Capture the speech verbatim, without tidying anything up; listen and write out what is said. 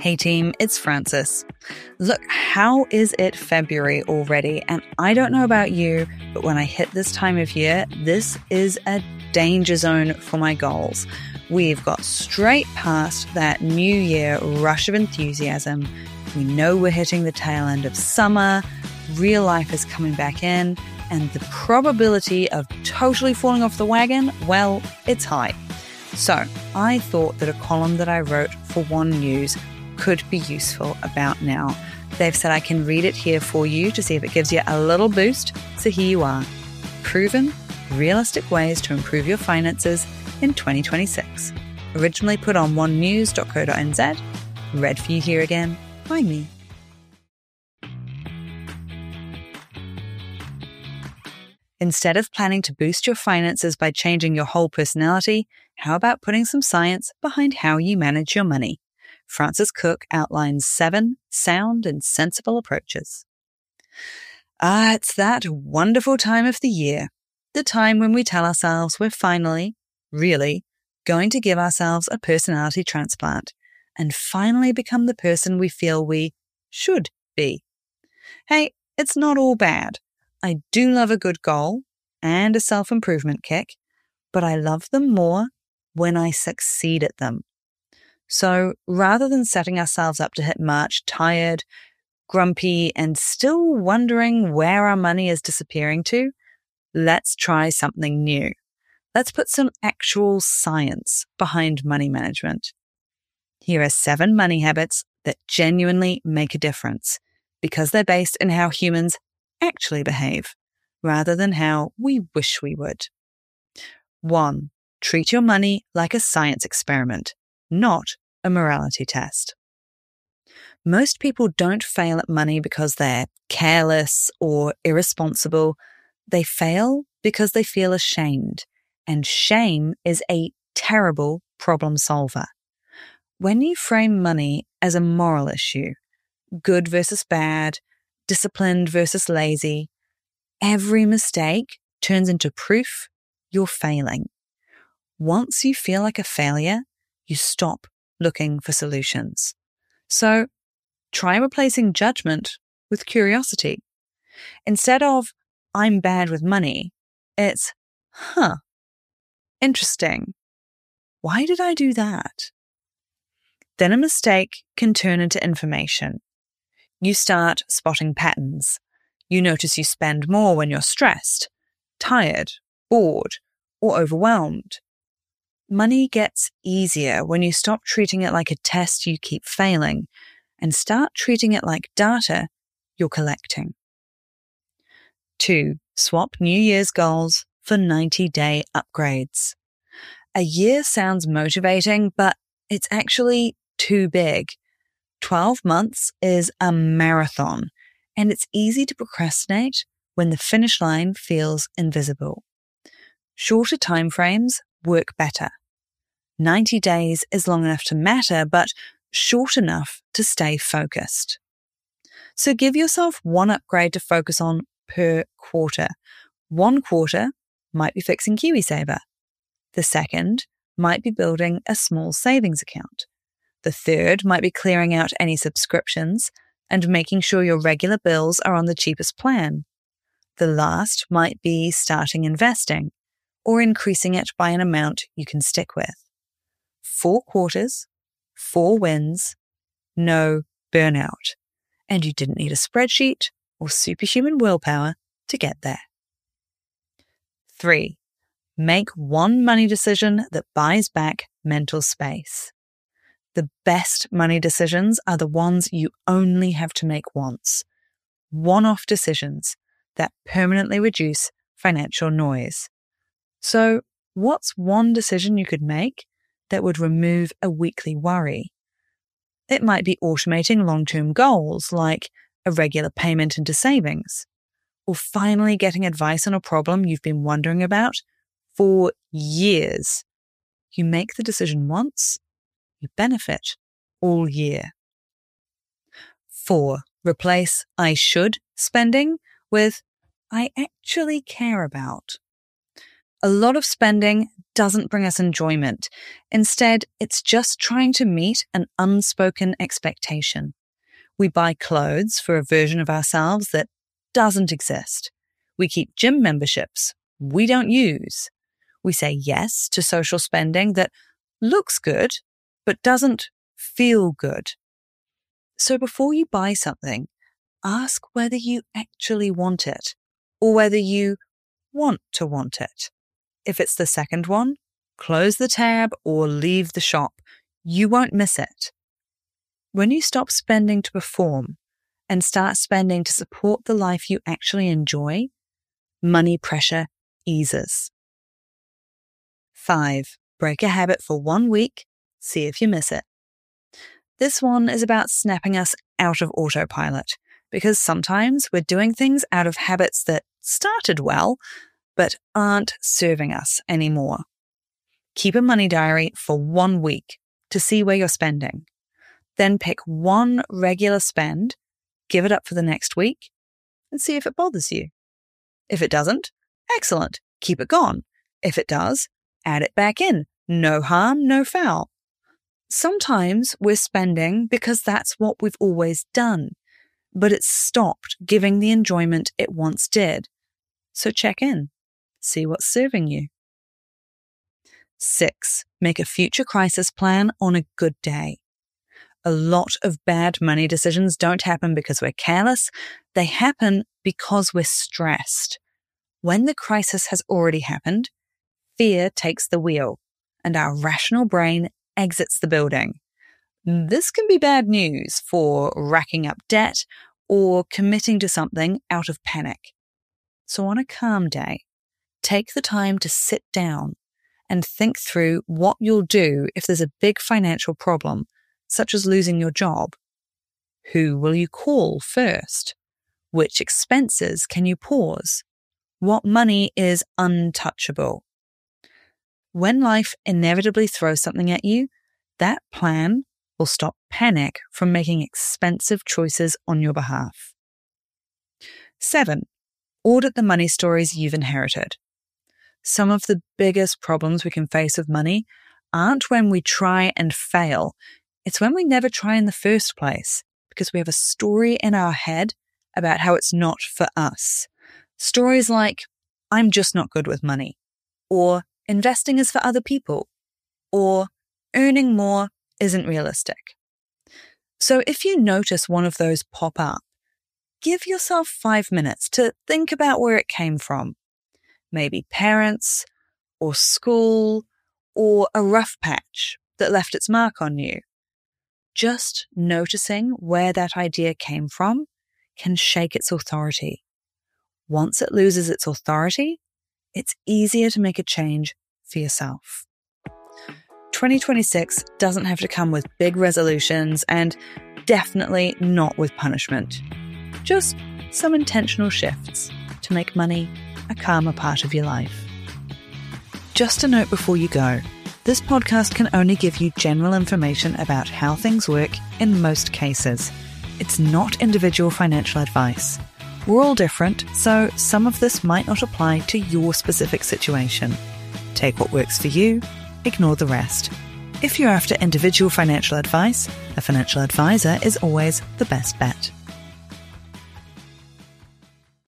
Hey team, it's Frances. Look, how is it February already? And I don't know about you, but when I hit this time of year, this is a danger zone for my goals. We've got straight past that new year rush of enthusiasm. We know we're hitting the tail end of summer, real life is coming back in, and the probability of totally falling off the wagon, well, it's high. So I thought that a column that I wrote for One News could be useful about now. They've said I can read it here for you to see if it gives you a little boost. So here you are. Proven, realistic ways to improve your finances in twenty twenty-six. Originally put on one news dot co dot n z. Read for you here again by me. Instead of planning to boost your finances by changing your whole personality, how about putting some science behind how you manage your money? Frances Cook outlines seven sound and sensible approaches. Ah, it's that wonderful time of the year, the time when we tell ourselves we're finally, really, going to give ourselves a personality transplant and finally become the person we feel we should be. Hey, it's not all bad. I do love a good goal and a self-improvement kick, but I love them more when I succeed at them. So rather than setting ourselves up to hit March tired, grumpy, and still wondering where our money is disappearing to, let's try something new. Let's put some actual science behind money management. Here are seven money habits that genuinely make a difference because they're based in how humans actually behave rather than how we wish we would. One, treat your money like a science experiment, not a morality test. Most people don't fail at money because they're careless or irresponsible. They fail because they feel ashamed, and shame is a terrible problem solver. When you frame money as a moral issue, good versus bad, disciplined versus lazy, every mistake turns into proof you're failing. Once you feel like a failure, you stop looking for solutions. So try replacing judgment with curiosity. Instead of, I'm bad with money, it's, huh, interesting. Why did I do that? Then a mistake can turn into information. You start spotting patterns. You notice you spend more when you're stressed, tired, bored, or overwhelmed. Money gets easier when you stop treating it like a test you keep failing and start treating it like data you're collecting. Two, swap New Year's goals for ninety-day upgrades. A year sounds motivating, but it's actually too big. twelve months is a marathon, and it's easy to procrastinate when the finish line feels invisible. Shorter timeframes work better. ninety days is long enough to matter, but short enough to stay focused. So give yourself one upgrade to focus on per quarter. One quarter might be fixing KiwiSaver. The second might be building a small savings account. The third might be clearing out any subscriptions and making sure your regular bills are on the cheapest plan. The last might be starting investing or increasing it by an amount you can stick with. Four quarters, four wins, no burnout. And you didn't need a spreadsheet or superhuman willpower to get there. Three, make one money decision that buys back mental space. The best money decisions are the ones you only have to make once. One-off decisions that permanently reduce financial noise. So, what's one decision you could make that would remove a weekly worry? It might be automating long-term goals like a regular payment into savings, or finally getting advice on a problem you've been wondering about for years. You make the decision once, you benefit all year. Four, replace I should spending with I actually care about. A lot of spending doesn't bring us enjoyment. Instead, it's just trying to meet an unspoken expectation. We buy clothes for a version of ourselves that doesn't exist. We keep gym memberships we don't use. We say yes to social spending that looks good, but doesn't feel good. So before you buy something, ask whether you actually want it or whether you want to want it. If it's the second one, close the tab or leave the shop. You won't miss it. When you stop spending to perform and start spending to support the life you actually enjoy, money pressure eases. Five, break a habit for one week, see if you miss it. This one is about snapping us out of autopilot, because sometimes we're doing things out of habits that started well, but aren't serving us anymore. Keep a money diary for one week to see where you're spending. Then pick one regular spend, give it up for the next week, and see if it bothers you. If it doesn't, excellent, keep it gone. If it does, add it back in. No harm, no foul. Sometimes we're spending because that's what we've always done, but it's stopped giving the enjoyment it once did. So check in, see what's serving you. Six, make a future crisis plan on a good day. A lot of bad money decisions don't happen because we're careless. They happen because we're stressed. When the crisis has already happened, fear takes the wheel and our rational brain exits the building. This can be bad news for racking up debt or committing to something out of panic. So on a calm day, take the time to sit down and think through what you'll do if there's a big financial problem, such as losing your job. Who will you call first? Which expenses can you pause? What money is untouchable? When life inevitably throws something at you, that plan will stop panic from making expensive choices on your behalf. Seven, audit the money stories you've inherited. Some of the biggest problems we can face with money aren't when we try and fail. It's when we never try in the first place, because we have a story in our head about how it's not for us. Stories like, I'm just not good with money, or investing is for other people, or earning more isn't realistic. So if you notice one of those pop up, give yourself five minutes to think about where it came from. Maybe parents, or school, or a rough patch that left its mark on you. Just noticing where that idea came from can shake its authority. Once it loses its authority, it's easier to make a change for yourself. twenty twenty-six doesn't have to come with big resolutions and definitely not with punishment. Just some intentional shifts to make money a calmer part of your life. Just a note before you go. This podcast can only give you general information about how things work in most cases. It's not individual financial advice. We're all different, so some of this might not apply to your specific situation. Take what works for you, ignore the rest. If you're after individual financial advice, a financial advisor is always the best bet.